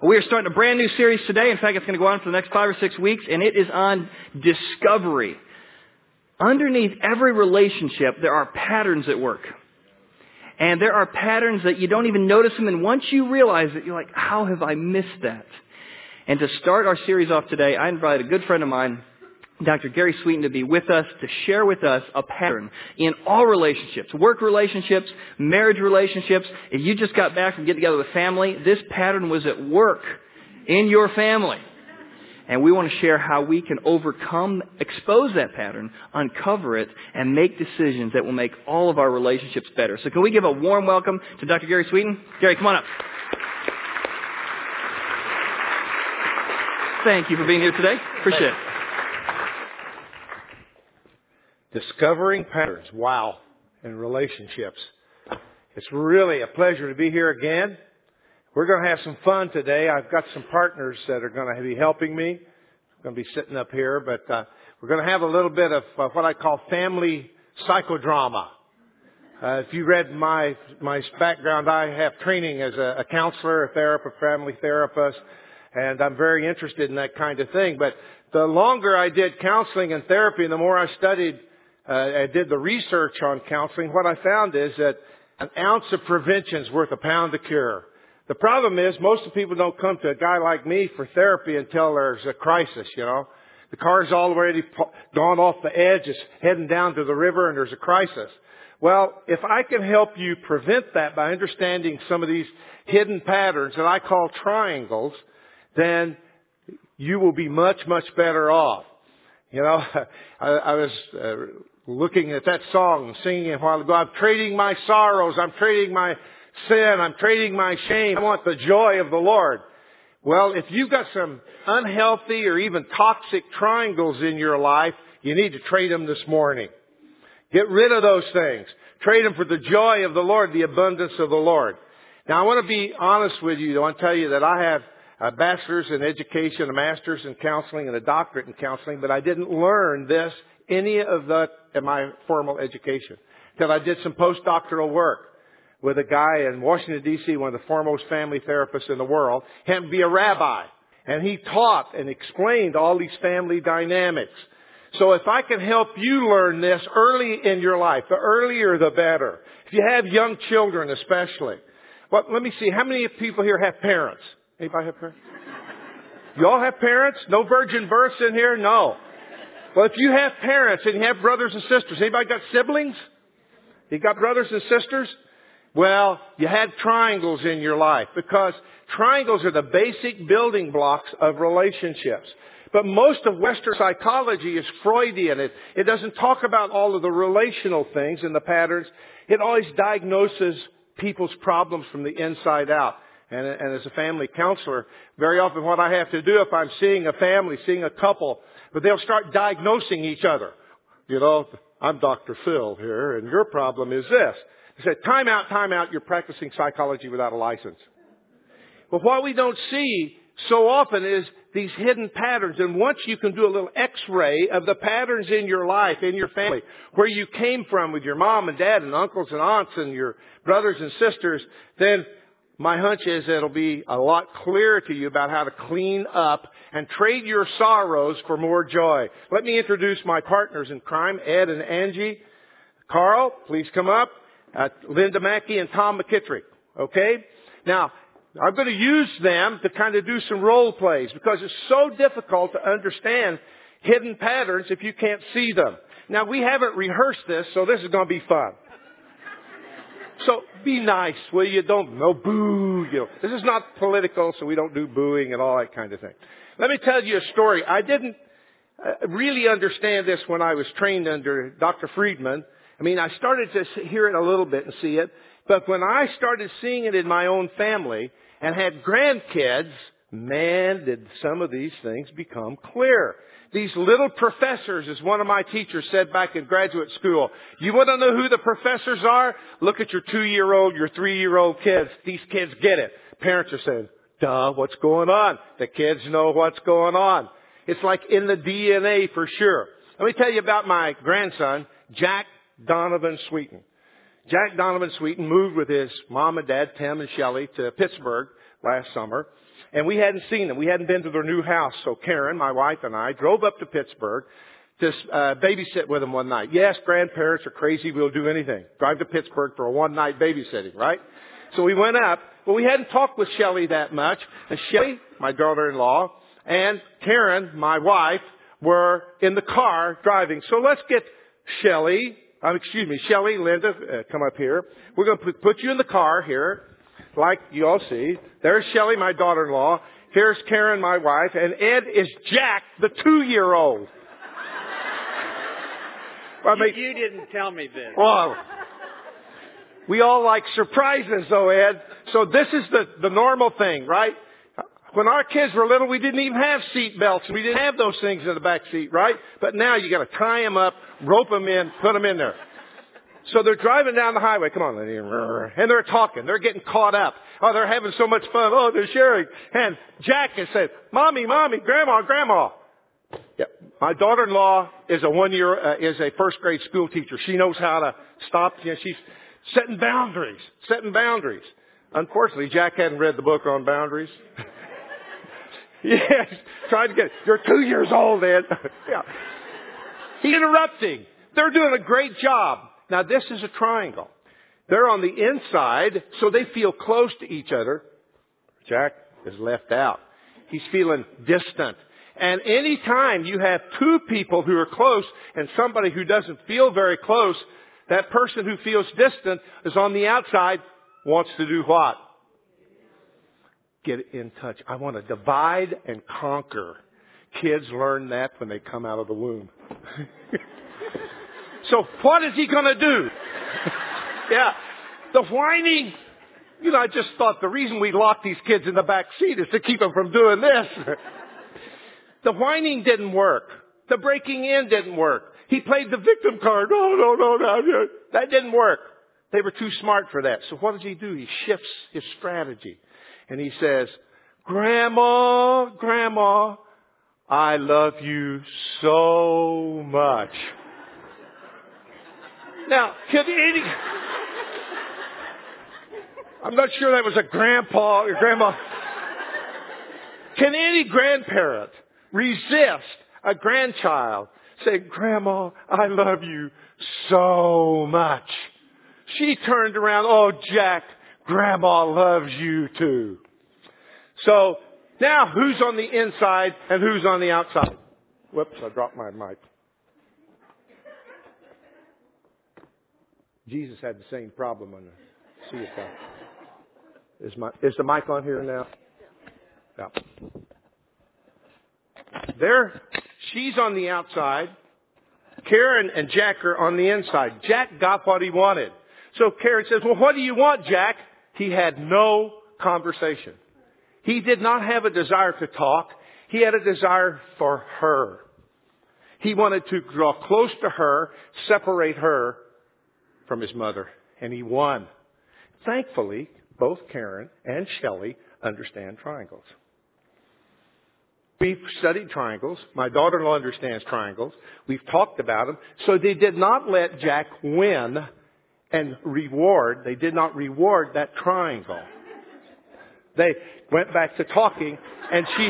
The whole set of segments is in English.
We are starting a brand new series today. In fact, it's going to go on for the next 5 or 6 weeks, and it is on discovery. Underneath every relationship, there are patterns at work. And there are patterns that you don't even notice them, and once you realize it, you're like, how have I missed that? And to start our series off today, I invited a good friend of mine, Dr. Gary Sweeten, to be with us, to share with us a pattern in all relationships, work relationships, marriage relationships. If you just got back from getting together with family, this pattern was at work in your family. And we want to share how we can overcome, expose that pattern, uncover it, and make decisions that will make all of our relationships better. So can we give a warm welcome to Dr. Gary Sweeten? Gary, come on up. Thank you for being here today. Appreciate it. Discovering patterns, wow, in relationships. It's really a pleasure to be here again. We're going to have some fun today. I've got some partners that are going to be helping me. I'm going to be sitting up here, but we're going to have a little bit of what I call family psychodrama. If you read my background, I have training as a counselor, a therapist, family therapist, and I'm very interested in that kind of thing. But the longer I did counseling and therapy, and the more I studied, I did the research on counseling, what I found is that an ounce of prevention is worth a pound of cure. The problem is most of the people don't come to a guy like me for therapy until there's a crisis, you know. The car's already gone off the edge, it's heading down to the river, and there's a crisis. Well, if I can help you prevent that by understanding some of these hidden patterns that I call triangles, then you will be much, much better off. You know, I was looking at that song and singing it a while ago. I'm trading my sorrows. I'm trading my sin. I'm trading my shame. I want the joy of the Lord. Well, if you've got some unhealthy or even toxic triangles in your life, you need to trade them this morning. Get rid of those things. Trade them for the joy of the Lord, the abundance of the Lord. Now, I want to be honest with you. I want to tell you that I have a bachelor's in education, a master's in counseling, and a doctorate in counseling, but I didn't learn any of that in my formal education until I did some postdoctoral work with a guy in Washington, D.C., one of the foremost family therapists in the world, happened to be a rabbi. And he taught and explained all these family dynamics. So if I can help you learn this early in your life, the earlier the better. If you have young children especially. Well, let me see, how many people here have parents? Anybody have parents? You all have parents? No virgin births in here? No. Well, if you have parents and you have brothers and sisters, anybody got siblings? You got brothers and sisters? Well, you had triangles in your life because triangles are the basic building blocks of relationships. But most of Western psychology is Freudian. It doesn't talk about all of the relational things and the patterns. It always diagnoses people's problems from the inside out. And as a family counselor, very often what I have to do if I'm seeing a family, seeing a couple, but they'll start diagnosing each other. You know, I'm Dr. Phil here, and your problem is this. I said, time out, you're practicing psychology without a license. But what we don't see so often is these hidden patterns. And once you can do a little x-ray of the patterns in your life, in your family, where you came from with your mom and dad and uncles and aunts and your brothers and sisters, then my hunch is it'll be a lot clearer to you about how to clean up and trade your sorrows for more joy. Let me introduce my partners in crime, Ed and Angie. Carl, please come up. Linda Mackey and Tom McKittrick. Okay? Now, I'm going to use them to kind of do some role plays because it's so difficult to understand hidden patterns if you can't see them. Now, we haven't rehearsed this, so this is going to be fun. So be nice, will you? Don't boo. You know, this is not political, so we don't do booing and all that kind of thing. Let me tell you a story. I didn't really understand this when I was trained under Dr. Friedman. I mean, I started to hear it a little bit and see it, but when I started seeing it in my own family and had grandkids, man, did some of these things become clear. These little professors, as one of my teachers said back in graduate school, you want to know who the professors are? Look at your 2-year-old, your 3-year-old kids. These kids get it. Parents are saying, duh, what's going on? The kids know what's going on. It's like in the DNA for sure. Let me tell you about my grandson, Jack Donovan Sweeten. Jack Donovan Sweeten moved with his mom and dad, Tim and Shelley, to Pittsburgh last summer. And we hadn't seen them. We hadn't been to their new house. So Karen, my wife, and I drove up to Pittsburgh to babysit with them one night. Yes, grandparents are crazy. We'll do anything. Drive to Pittsburgh for a one-night babysitting, right? So we went up. Well, we hadn't talked with Shelley that much. And Shelley, my daughter-in-law, and Karen, my wife, were in the car driving. So let's get Shelley, Linda, come up here. We're going to put you in the car here, like you all see. There's Shelley, my daughter-in-law. Here's Karen, my wife. And Ed is Jack, the 2-year-old. You didn't tell me this. Well, we all like surprises, though, Ed. So this is the normal thing, right? When our kids were little, we didn't even have seat belts. We didn't have those things in the back seat, right? But now you got to tie them up, rope them in, put them in there. So they're driving down the highway. Come on, Lenny. And they're talking. They're getting caught up. Oh, they're having so much fun. Oh, they're sharing. And Jack has said, Mommy, Grandma. Yeah. My daughter-in-law is a first grade school teacher. She knows how to stop. You know, she's setting boundaries. Unfortunately, Jack hadn't read the book on boundaries. Yes, trying to get it. You're 2 years old, Ed. Yeah. He's interrupting. They're doing a great job. Now, this is a triangle. They're on the inside, so they feel close to each other. Jack is left out. He's feeling distant. And any time you have two people who are close and somebody who doesn't feel very close, that person who feels distant is on the outside, wants to do what? Get in touch. I want to divide and conquer. Kids learn that when they come out of the womb. So what is he going to do? Yeah. The whining. You know, I just thought the reason we locked these kids in the back seat is to keep them from doing this. The whining didn't work. The breaking in didn't work. He played the victim card. No. That didn't work. They were too smart for that. So what does he do? He shifts his strategy. And he says, Grandma, I love you so much. Now, I'm not sure that was a grandpa or grandma. Can any grandparent resist a grandchild saying, Grandma, I love you so much? She turned around, oh, Jack, Grandma loves you too. So now who's on the inside and who's on the outside? Whoops, I dropped my mic. Jesus had the same problem on the CFL. Is the mic on here now? Yeah. She's on the outside. Karen and Jack are on the inside. Jack got what he wanted. So Karen says, well, what do you want, Jack? He had no conversation. He did not have a desire to talk. He had a desire for her. He wanted to draw close to her, separate her from his mother. And he won. Thankfully, both Karen and Shelley understand triangles. We've studied triangles. My daughter-in-law understands triangles. We've talked about them. So they did not let Jack win and they did not reward that triangle. They went back to talking, and she...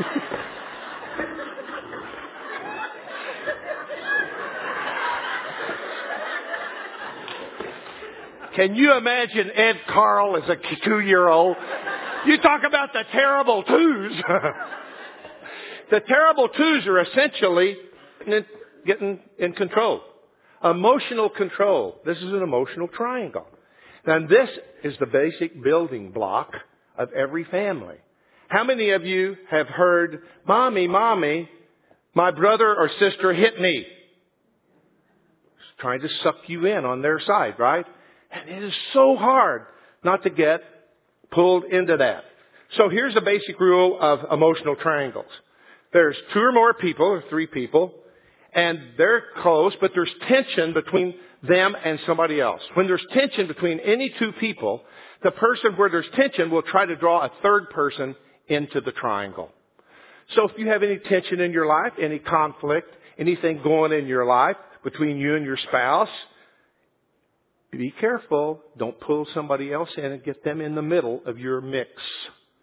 Can you imagine Ed Carl as a 2-year-old? You talk about the terrible twos. The terrible twos are essentially getting in control. Emotional control. This is an emotional triangle. Now this is the basic building block of every family. How many of you have heard, Mommy, my brother or sister hit me? It's trying to suck you in on their side, right? And it is so hard not to get pulled into that. So here's a basic rule of emotional triangles. There's 2 or more people, or 3 people, and they're close, but there's tension between them and somebody else. When there's tension between any 2 people, the person where there's tension will try to draw a third person into the triangle. So if you have any tension in your life, any conflict, anything going in your life between you and your spouse, be careful. Don't pull somebody else in and get them in the middle of your mix.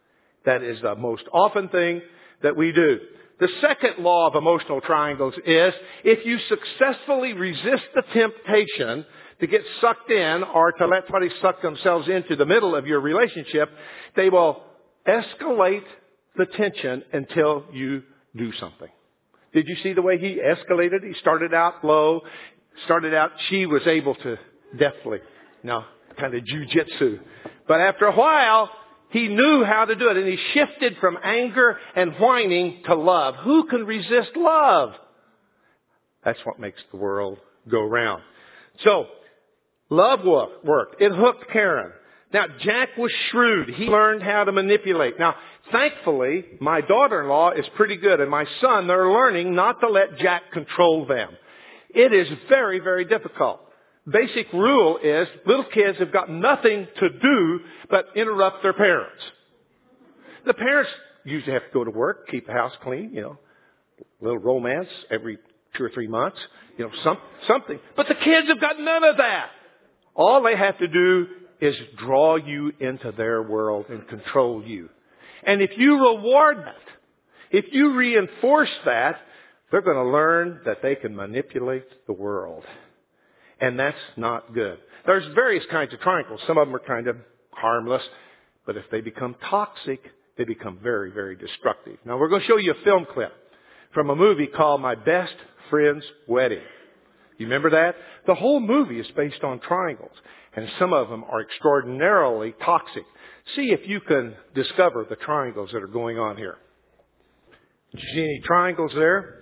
That is the most often thing that we do. The second law of emotional triangles is if you successfully resist the temptation to get sucked in or to let somebody suck themselves into the middle of your relationship, they will escalate the tension until you do something. Did you see the way he escalated? He started out low, she was able to deftly, kind of jujitsu. But after a while, he knew how to do it, and he shifted from anger and whining to love. Who can resist love? That's what makes the world go round. So, love worked. It hooked Karen. Now, Jack was shrewd. He learned how to manipulate. Now, thankfully, my daughter-in-law is pretty good, and my son, they're learning not to let Jack control them. It is very, very difficult. Basic rule is little kids have got nothing to do but interrupt their parents. The parents usually have to go to work, keep the house clean, a little romance every 2 or 3 months, something. But the kids have got none of that. All they have to do is draw you into their world and control you. And if you reward that, if you reinforce that, they're going to learn that they can manipulate the world. And that's not good. There's various kinds of triangles. Some of them are kind of harmless. But if they become toxic, they become very, very destructive. Now we're going to show you a film clip from a movie called My Best Friend's Wedding. You remember that? The whole movie is based on triangles. And some of them are extraordinarily toxic. See if you can discover the triangles that are going on here. Did you see any triangles there?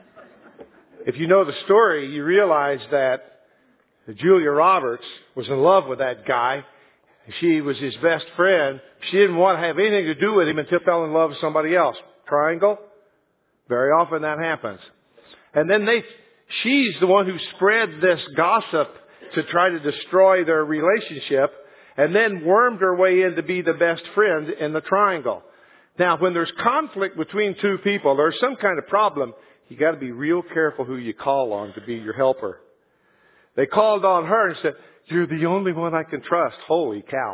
If you know the story, you realize that Julia Roberts was in love with that guy. She was his best friend. She didn't want to have anything to do with him until fell in love with somebody else. Triangle? Very often that happens. And then she's the one who spread this gossip to try to destroy their relationship, and then wormed her way in to be the best friend in the triangle. Now, when there's conflict between two people, there's some kind of problem, you got to be real careful who you call on to be your helper. They called on her and said, "You're the only one I can trust." Holy cow.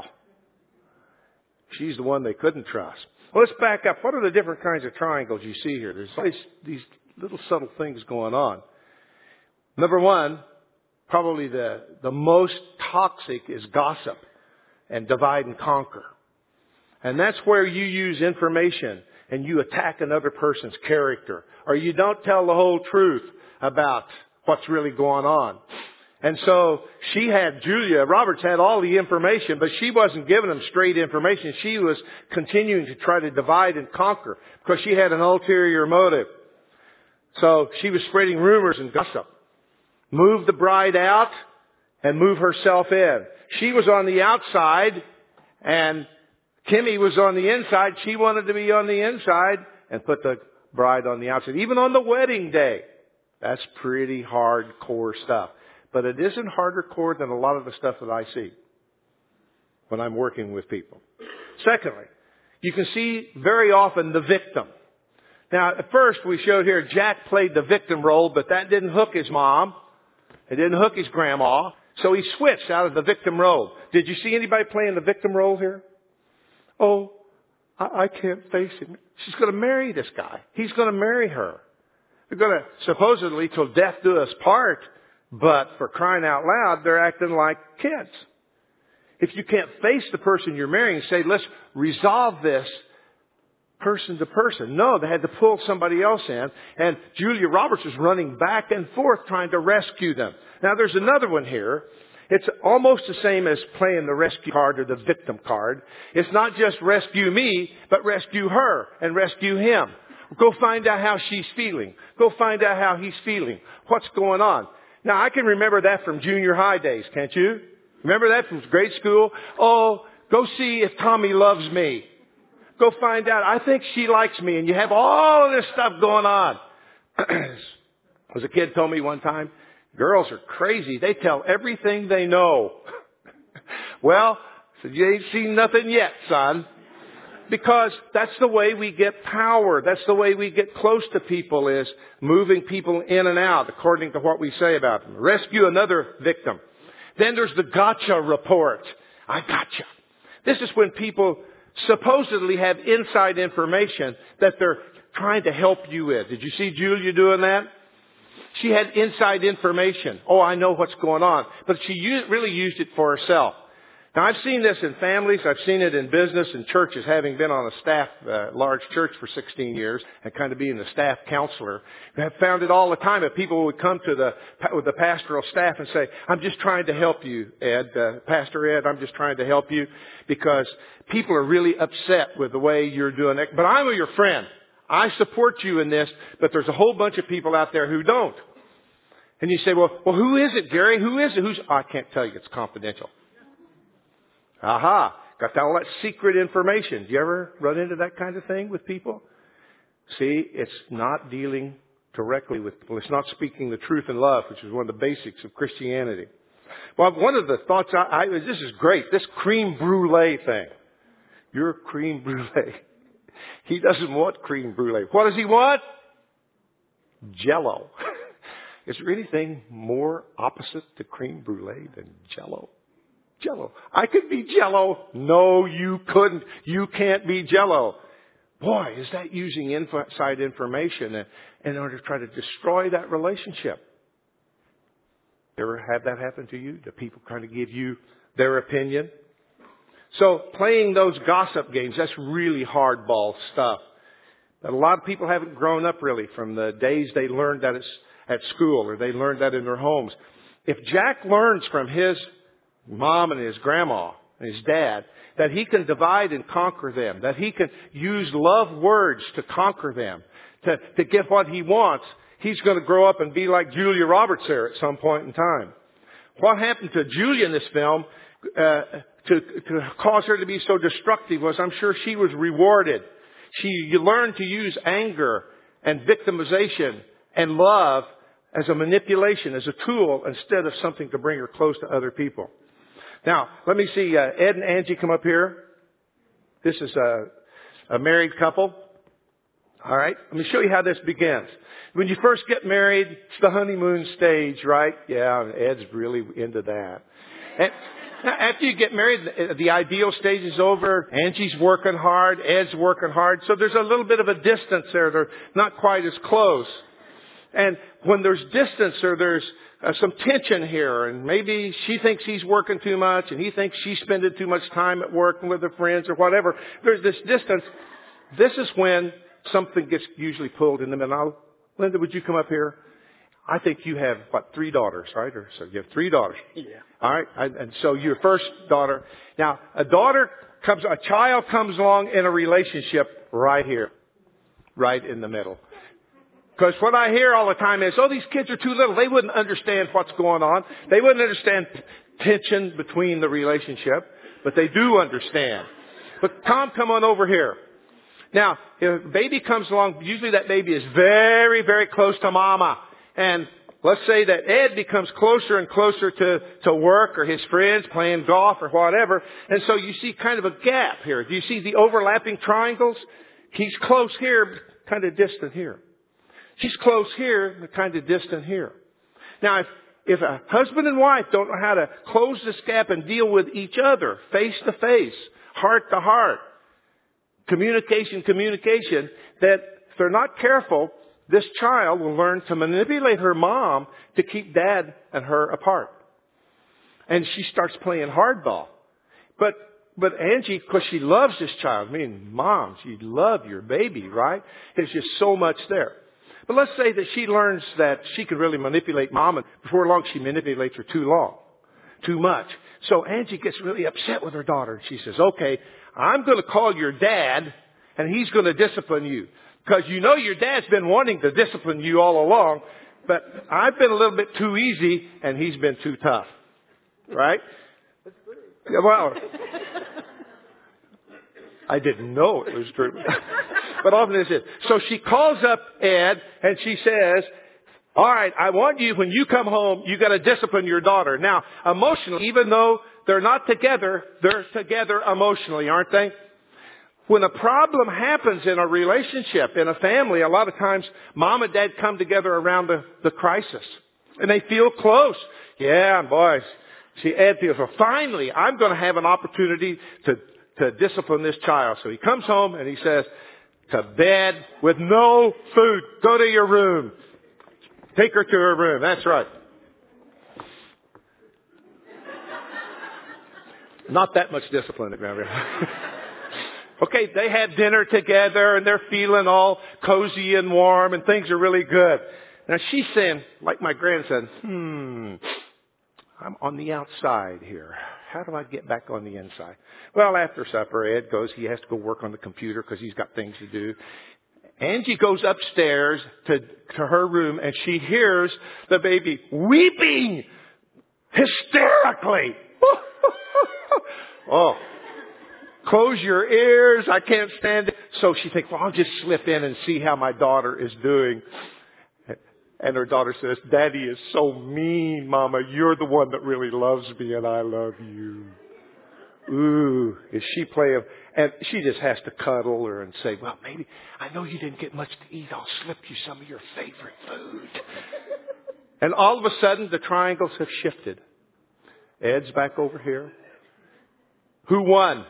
She's the one they couldn't trust. Well, let's back up. What are the different kinds of triangles you see here? There's always these little subtle things going on. Number one, probably the most toxic is gossip and divide and conquer. And that's where you use information and you attack another person's character. Or you don't tell the whole truth about what's really going on. And so Julia Roberts had all the information, but she wasn't giving them straight information. She was continuing to try to divide and conquer because she had an ulterior motive. So she was spreading rumors and gossip. Move the bride out and move herself in. She was on the outside and Kimmy was on the inside. She wanted to be on the inside and put the bride on the outside. Even on the wedding day. That's pretty hardcore stuff. But it isn't harder core than a lot of the stuff that I see when I'm working with people. Secondly, you can see very often the victim. Now, at first we showed here Jack played the victim role, but that didn't hook his mom. It didn't hook his grandma. So he switched out of the victim role. Did you see anybody playing the victim role here? Oh, I can't face him. She's going to marry this guy. He's going to marry her. They're going to supposedly till death do us part. But for crying out loud, they're acting like kids. If you can't face the person you're marrying and say, let's resolve this person to person. No, they had to pull somebody else in. And Julia Roberts was running back and forth trying to rescue them. Now there's another one here. It's almost the same as playing the rescue card or the victim card. It's not just rescue me, but rescue her and rescue him. Go find out how she's feeling. Go find out how he's feeling. What's going on? Now, I can remember that from junior high days, can't you? Remember that from grade school? Oh, go see if Tommy loves me. Go find out. I think she likes me. And you have all of this stuff going on. As a kid told me one time, girls are crazy. They tell everything they know. Well, so you ain't seen nothing yet, son. Because that's the way we get power. That's the way we get close to people, is moving people in and out according to what we say about them. Rescue another victim. Then there's the gotcha report. I gotcha. This is when people supposedly have inside information that they're trying to help you with. Did you see Julia doing that? She had inside information. Oh, I know what's going on. But she really used it for herself. Now, I've seen this in families. I've seen it in business and churches, having been on a staff, large church for 16 years and kind of being the staff counselor. I've found it all the time that people would come to the pastoral staff and say, I'm just trying to help you, Ed, Pastor Ed, I'm just trying to help you because people are really upset with the way you're doing it. But I'm your friend. I support you in this, but there's a whole bunch of people out there who don't. And you say, well, who is it, Gary? Who is it? I can't tell you. It's confidential. Aha. Got all that secret information. Do you ever run into that kind of thing with people? See, it's not dealing directly with people. It's not speaking the truth in love, which is one of the basics of Christianity. Well, one of the thoughts this is great. This creme brulee thing. Your creme brulee. He doesn't want creme brulee. What does he want? Jell-O. Is there anything more opposite to creme brulee than Jell-O? Jell-O. I could be Jell-O. No, you couldn't. You can't be Jell-O. Boy, is that using inside information in order to try to destroy that relationship. Ever have that happen to you? Do people kind of give you their opinion? So playing those gossip games, that's really hardball stuff. But a lot of people haven't grown up really from the days they learned that at school or they learned that in their homes. If Jack learns from his mom and his grandma and his dad that he can divide and conquer them, that he can use love words to conquer them, to get what he wants, he's going to grow up and be like Julia Roberts there at some point in time. What happened to Julia in this film to cause her to be so destructive was, I'm sure she was rewarded. She learned to use anger and victimization and love as a manipulation, as a tool, instead of something to bring her close to other people. Now, let me see Ed and Angie come up here. This is a married couple. All right, let me show you how this begins. When you first get married, it's the honeymoon stage, right? Yeah, Ed's really into that. And after you get married, the ideal stage is over. Angie's working hard. Ed's working hard. So there's a little bit of a distance there. They're not quite as close. And when there's distance or there's some tension here, and maybe she thinks he's working too much and he thinks she's spending too much time at work and with her friends or whatever, there's this distance. This is when something gets usually pulled in the middle. Linda, would you come up here? I think you have, 3 daughters, right? Or so you have 3 daughters. Yeah. All right. And so your first daughter. Now, a child comes along in a relationship right here, right in the middle. Because what I hear all the time is, these kids are too little. They wouldn't understand what's going on. They wouldn't understand tension between the relationship, but they do understand. But Tom, come on over here. Now, if a baby comes along, usually that baby is very, very close to mama. And let's say that Ed becomes closer and closer to work or his friends playing golf or whatever. And so you see kind of a gap here. Do you see the overlapping triangles? He's close here, kind of distant here. She's close here, but kind of distant here. Now, if a husband and wife don't know how to close this gap and deal with each other, face to face, heart to heart, communication, that if they're not careful, this child will learn to manipulate her mom to keep dad and her apart. And she starts playing hardball. But Angie, because she loves this child, moms, you love your baby, right? There's just so much there. But let's say that she learns that she can really manipulate mom, and before long she manipulates her too much. So Angie gets really upset with her daughter. She says, okay, I'm going to call your dad, and he's going to discipline you. Because your dad's been wanting to discipline you all along, but I've been a little bit too easy, and he's been too tough. Right? Well, I didn't know it was true. But often it is. So she calls up Ed, and she says, all right, I want you, when you come home, you got to discipline your daughter. Now, emotionally, even though they're not together, they're together emotionally, aren't they? When a problem happens in a relationship, in a family, a lot of times mom and dad come together around the crisis. And they feel close. Yeah, boys. See, Ed feels, well, finally, I'm going to have an opportunity to to discipline this child. So he comes home and he says, to bed with no food. Go to your room. Take her to her room. That's right. Not that much discipline, remember. Okay, they had dinner together and they're feeling all cozy and warm and things are really good. Now she's saying, like my grandson, I'm on the outside here. How do I get back on the inside? Well, after supper, Ed goes, he has to go work on the computer because he's got things to do. Angie goes upstairs to her room and she hears the baby weeping hysterically. Oh, close your ears. I can't stand it. So she thinks, well, I'll just slip in and see how my daughter is doing. And her daughter says, Daddy is so mean, Mama. You're the one that really loves me and I love you. Ooh, is she playing? And she just has to cuddle her and say, well, maybe, I know you didn't get much to eat. I'll slip you some of your favorite food. And all of a sudden, the triangles have shifted. Ed's back over here. Who won?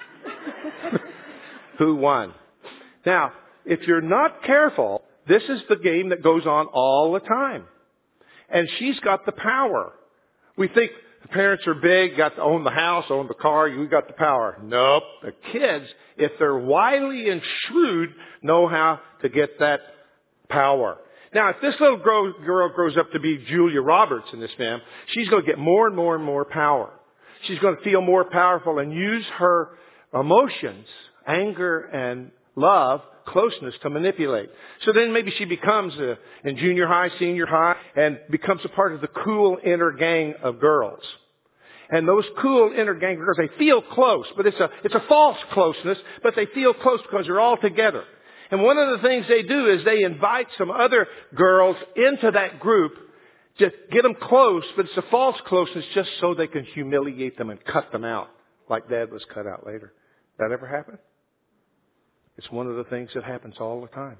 Who won? Now, if you're not careful, this is the game that goes on all the time. And she's got the power. We think the parents are big, got to own the house, own the car, you got the power. Nope. The kids, if they're wily and shrewd, know how to get that power. Now, if this little girl grows up to be Julia Roberts in this film, she's going to get more and more and more power. She's going to feel more powerful and use her emotions, anger and love, closeness to manipulate. So then maybe she becomes in junior high, senior high, and becomes a part of the cool inner gang of girls. And those cool inner gang of girls, they feel close, but it's a false closeness, but they feel close because they're all together. And one of the things they do is they invite some other girls into that group to get them close, but it's a false closeness just so they can humiliate them and cut them out, like Dad was cut out later. That ever happen? It's one of the things that happens all the time.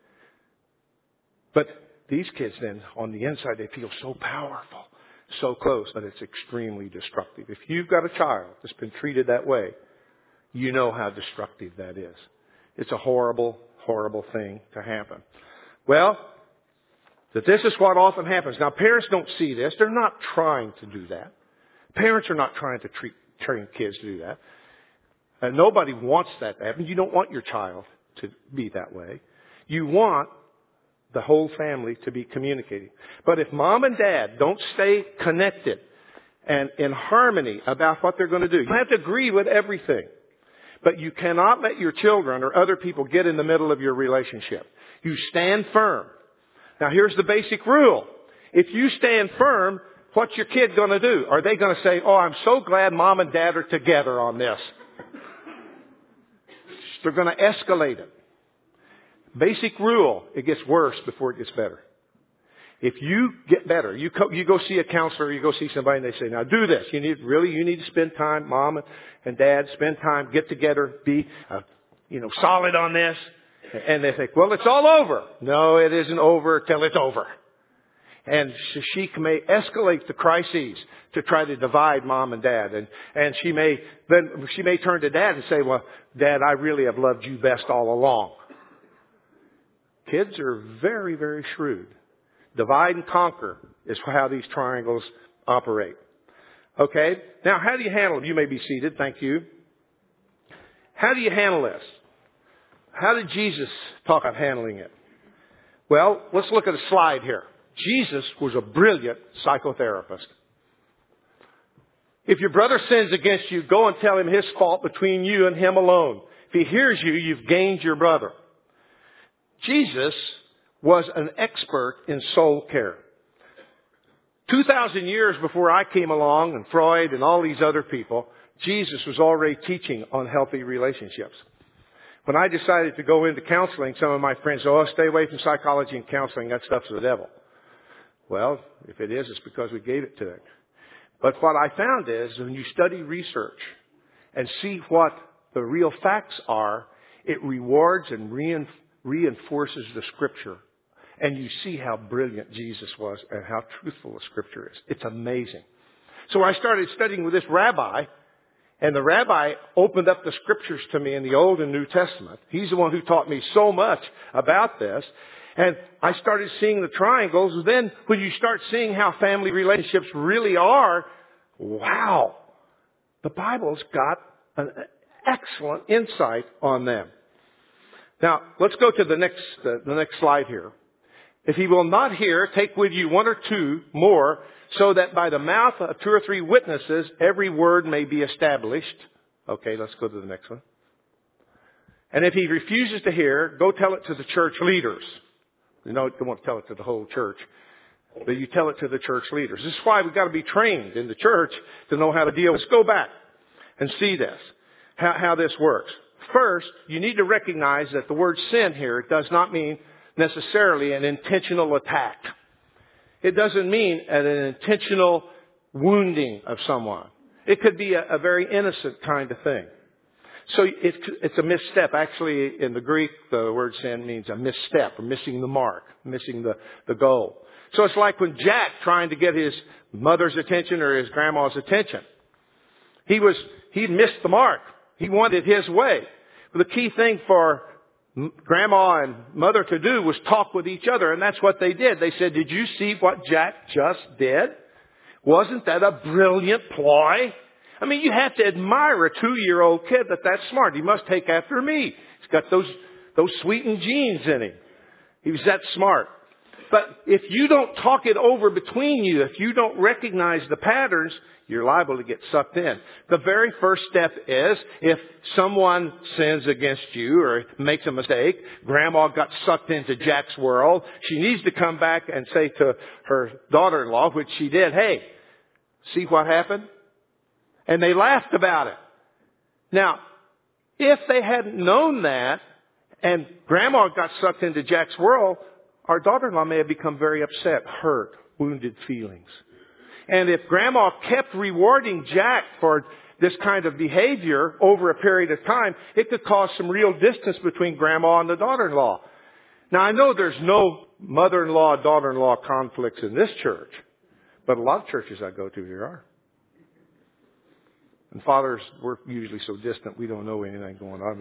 But these kids then, on the inside, they feel so powerful, so close, that it's extremely destructive. If you've got a child that's been treated that way, you know how destructive that is. It's a horrible, horrible thing to happen. Well, that this is what often happens. Now, parents don't see this. They're not trying to do that. Parents are not trying to train kids to do that. And nobody wants that to happen. You don't want your child to be that way. You want the whole family to be communicating. But if mom and dad don't stay connected and in harmony about what they're going to do, you don't have to agree with everything. But you cannot let your children or other people get in the middle of your relationship. You stand firm. Now here's the basic rule. If you stand firm, what's your kid going to do? Are they going to say, oh, I'm so glad mom and dad are together on this? They're going to escalate it. Basic rule, it gets worse before it gets better. If you get better, you go see a counselor, you go see somebody and they say, now do this. You need to spend time, mom and dad, spend time, get together, be, solid on this. And they think, well, it's all over. No, it isn't over till it's over. And she may escalate the crises to try to divide mom and dad. And she may turn to dad and say, well, Dad, I really have loved you best all along. Kids are very, very shrewd. Divide and conquer is how these triangles operate. Okay? Now, how do you handle them? You may be seated. Thank you. How do you handle this? How did Jesus talk about handling it? Well, let's look at a slide here. Jesus was a brilliant psychotherapist. If your brother sins against you, go and tell him his fault between you and him alone. If he hears you, you've gained your brother. Jesus was an expert in soul care. 2,000 years before I came along and Freud and all these other people, Jesus was already teaching on healthy relationships. When I decided to go into counseling, some of my friends said, oh, stay away from psychology and counseling. That stuff's the devil. Well, if it is, it's because we gave it to it. But what I found is when you study research and see what the real facts are, it rewards and reinforces the Scripture. And you see how brilliant Jesus was and how truthful the Scripture is. It's amazing. So I started studying with this rabbi, And the rabbi opened up the scriptures to me in the Old and New Testament. He's the one who taught me so much about this. And I started seeing the triangles. And then when you start seeing how family relationships really are, wow, the Bible's got an excellent insight on them. Now, let's go to the next slide here. If he will not hear, take with you one or two more, so that by the mouth of 2 or 3 witnesses, every word may be established. Okay, let's go to the next one. And if he refuses to hear, go tell it to the church leaders. You know, you don't want to tell it to the whole church, but you tell it to the church leaders. This is why we've got to be trained in the church to know how to deal with it. Let's go back and see this, how this works. First, you need to recognize that the word sin here does not mean necessarily an intentional attack. It doesn't mean an intentional wounding of someone. It could be a very innocent kind of thing. So it's a misstep. Actually, in the Greek, the word sin means a misstep, or missing the mark, missing the goal. So it's like when Jack, trying to get his mother's attention or his grandma's attention, he missed the mark. He wanted his way. But the key thing for Grandma and Mother to do was talk with each other, and that's what they did. They said, "Did you see what Jack just did? Wasn't that a brilliant ploy?" I mean, you have to admire a 2-year-old kid that's smart. He must take after me. He's got those sweetened genes in him. He was that smart. But if you don't talk it over between you, if you don't recognize the patterns, you're liable to get sucked in. The very first step is, if someone sins against you or makes a mistake, Grandma got sucked into Jack's world, she needs to come back and say to her daughter-in-law, which she did, "Hey, see what happened?" And they laughed about it. Now, if they hadn't known that, and Grandma got sucked into Jack's world, our daughter-in-law may have become very upset, hurt, wounded feelings. And if Grandma kept rewarding Jack for this kind of behavior over a period of time, it could cause some real distance between Grandma and the daughter-in-law. Now, I know there's no mother-in-law, daughter-in-law conflicts in this church, but a lot of churches I go to, there are. And fathers, we're usually so distant, we don't know anything going on.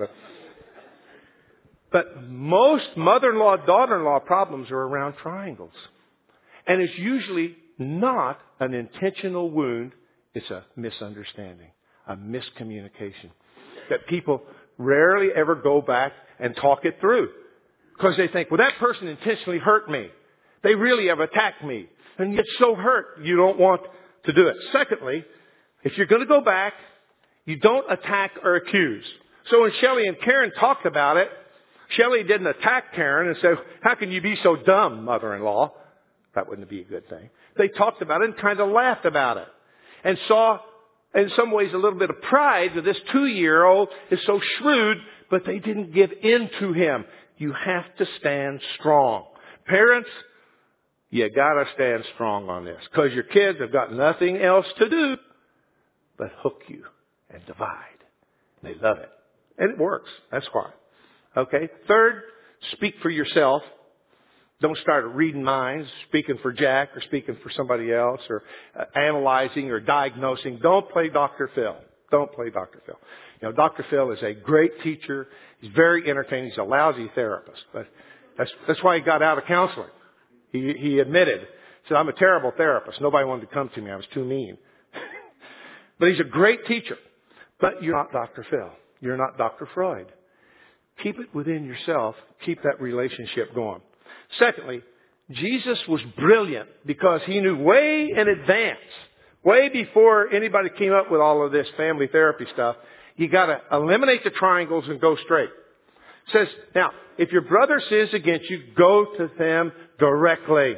But most mother-in-law, daughter-in-law problems are around triangles. And it's usually not an intentional wound. It's a misunderstanding, a miscommunication. That people rarely ever go back and talk it through. Because they think, well, that person intentionally hurt me. They really have attacked me. And you get so hurt, you don't want to do it. Secondly, if you're going to go back, you don't attack or accuse. So when Shelley and Karen talked about it, Shelley didn't attack Karen and say, "How can you be so dumb, mother-in-law?" That wouldn't be a good thing. They talked about it and kind of laughed about it. And saw, in some ways, a little bit of pride that this 2-year-old is so shrewd, but they didn't give in to him. You have to stand strong. Parents, you gotta stand strong on this. Because your kids have got nothing else to do but hook you and divide. They love it. And it works. That's why. Okay. Third, speak for yourself. Don't start reading minds, speaking for Jack or speaking for somebody else or analyzing or diagnosing. Don't play Dr. Phil. Don't play Dr. Phil. You know, Dr. Phil is a great teacher. He's very entertaining. He's a lousy therapist. But that's why he got out of counseling. He admitted. He said, "I'm a terrible therapist. Nobody wanted to come to me. I was too mean." But he's a great teacher. But you're not Dr. Phil. You're not Dr. Freud. Keep it within yourself. Keep that relationship going. Secondly, Jesus was brilliant because he knew way in advance, way before anybody came up with all of this family therapy stuff, you got to eliminate the triangles and go straight. It says, now, if your brother sins against you, go to them directly.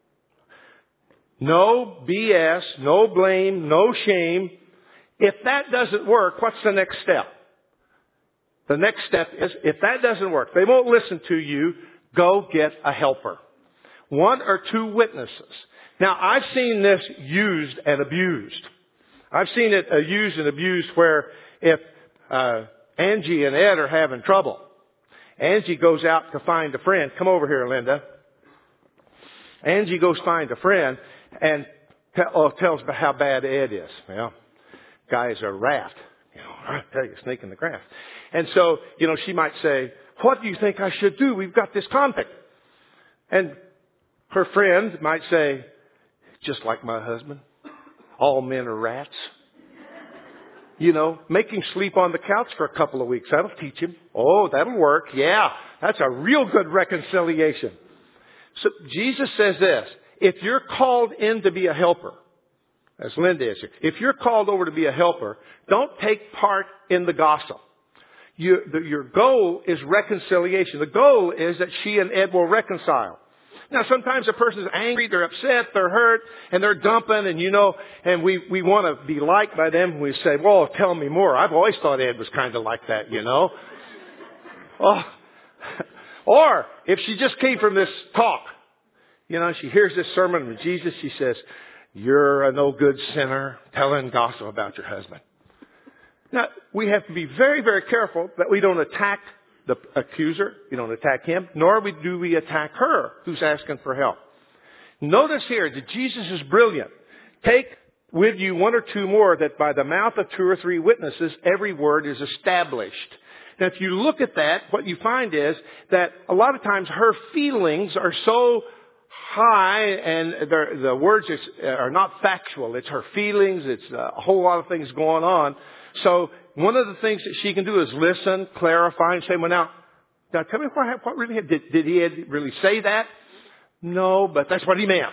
No BS, no blame, no shame. If that doesn't work, what's the next step? The next step is, if that doesn't work, they won't listen to you, go get a helper. 1 or 2 witnesses. Now, I've seen this used and abused. I've seen it used and abused where if Angie and Ed are having trouble, Angie goes out to find a friend. Come over here, Linda. Angie goes find a friend and tells about how bad Ed is. Well, guy's a rat. I tell you, snake in the grass. And so, she might say, what do you think I should do? We've got this conflict. And her friend might say, just like my husband, all men are rats. Make him sleep on the couch for a couple of weeks. That'll teach him. Oh, that'll work. Yeah, that's a real good reconciliation. So Jesus says this, if you're called in to be a helper, as Linda is here, if you're called over to be a helper, don't take part in the gossip. Your goal is reconciliation. The goal is that she and Ed will reconcile. Now, sometimes a person's angry, they're upset, they're hurt, and they're dumping, and we want to be liked by them. We say, well, tell me more. I've always thought Ed was kind of like that, Oh. Or, if she just came from this talk, she hears this sermon from Jesus, she says, you're a no good sinner telling gossip about your husband. Now, we have to be very, very careful that we don't attack the accuser, we don't attack him, nor do we attack her who's asking for help. Notice here that Jesus is brilliant. Take with you one or two more, that by the mouth of two or three witnesses, every word is established. Now, if you look at that, what you find is that a lot of times her feelings are so high and the words are not factual. It's her feelings. It's a whole lot of things going on. So one of the things that she can do is listen, clarify, and say, well, now tell me what really happened. Did he really say that? No, but that's what he meant.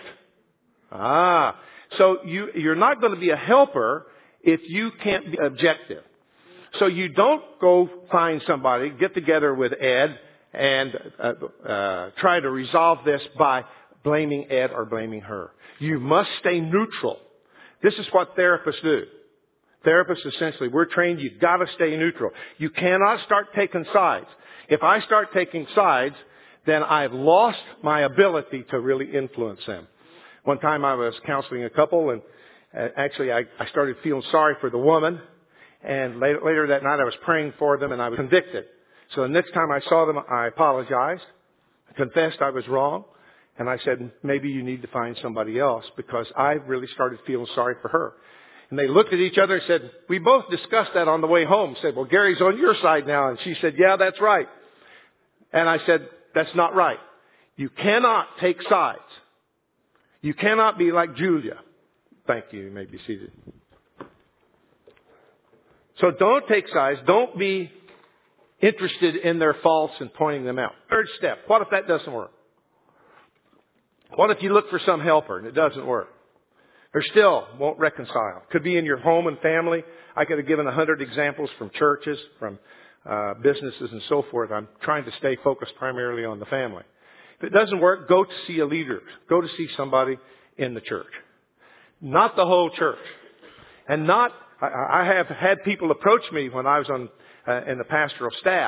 So you're not going to be a helper if you can't be objective. So you don't go find somebody, get together with Ed, and try to resolve this by blaming Ed or blaming her. You must stay neutral. This is what therapists do. Therapists, essentially, we're trained, you've got to stay neutral. You cannot start taking sides. If I start taking sides, then I've lost my ability to really influence them. One time I was counseling a couple, and actually I started feeling sorry for the woman. And later that night I was praying for them, and I was convicted. So the next time I saw them, I apologized, confessed I was wrong, and I said, maybe you need to find somebody else, because I really started feeling sorry for her. And they looked at each other and said, we both discussed that on the way home. Said, well, Gary's on your side now. And she said, yeah, that's right. And I said, that's not right. You cannot take sides. You cannot be like Julia. Thank you. You may be seated. So don't take sides. Don't be interested in their faults and pointing them out. Third step. What if that doesn't work? What if you look for some helper and it doesn't work? Or still won't reconcile? Could be in your home and family. I could have given 100 examples from churches, from businesses and so forth. I'm trying to stay focused primarily on the family. If it doesn't work, go to see a leader. Go to see somebody in the church. Not the whole church. And I have had people approach me when I was in the pastoral staff.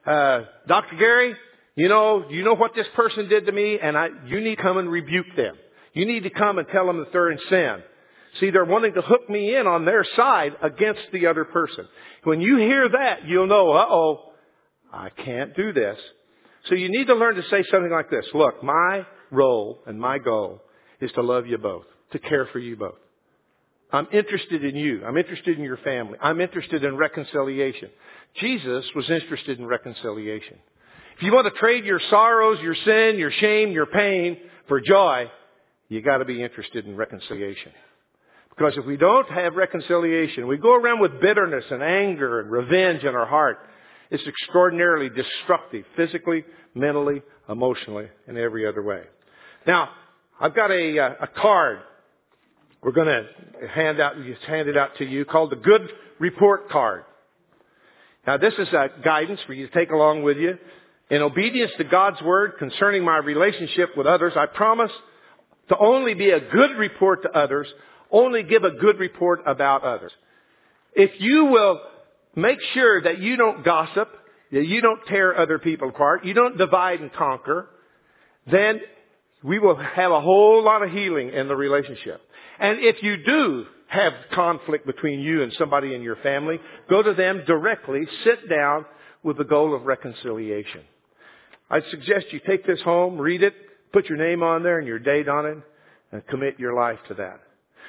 Dr. Gary, you know what this person did to me, and you need to come and rebuke them. You need to come and tell them that they're in sin. See, they're wanting to hook me in on their side against the other person. When you hear that, you'll know, I can't do this. So you need to learn to say something like this. Look, my role and my goal is to love you both, to care for you both. I'm interested in you. I'm interested in your family. I'm interested in reconciliation. Jesus was interested in reconciliation. If you want to trade your sorrows, your sin, your shame, your pain for joy, you got to be interested in reconciliation. Because if we don't have reconciliation, we go around with bitterness and anger and revenge in our heart. It's extraordinarily destructive, physically, mentally, emotionally, and every other way. Now, I've got a card we're going to hand it out to you called the Good Report Card. Now, this is a guidance for you to take along with you. In obedience to God's Word concerning my relationship with others, I promise to only be a good report to others, only give a good report about others. If you will make sure that you don't gossip, that you don't tear other people apart, you don't divide and conquer, then we will have a whole lot of healing in the relationship. And if you do have conflict between you and somebody in your family, go to them directly, sit down with the goal of reconciliation. I'd suggest you take this home, read it, put your name on there and your date on it, and commit your life to that.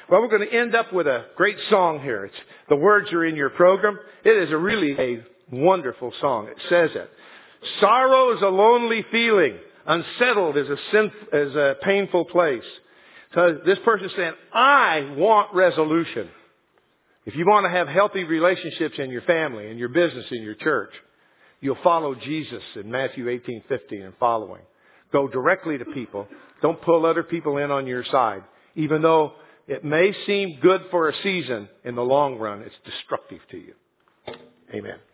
Well, we're going to end up with a great song here. The words are in your program. It is really a wonderful song. It says it. Sorrow is a lonely feeling. Unsettled is a painful place. So this person is saying, I want resolution. If you want to have healthy relationships in your family, in your business, in your church, you'll follow Jesus in Matthew 18:15 and following. Go directly to people. Don't pull other people in on your side. Even though it may seem good for a season, in the long run, it's destructive to you. Amen.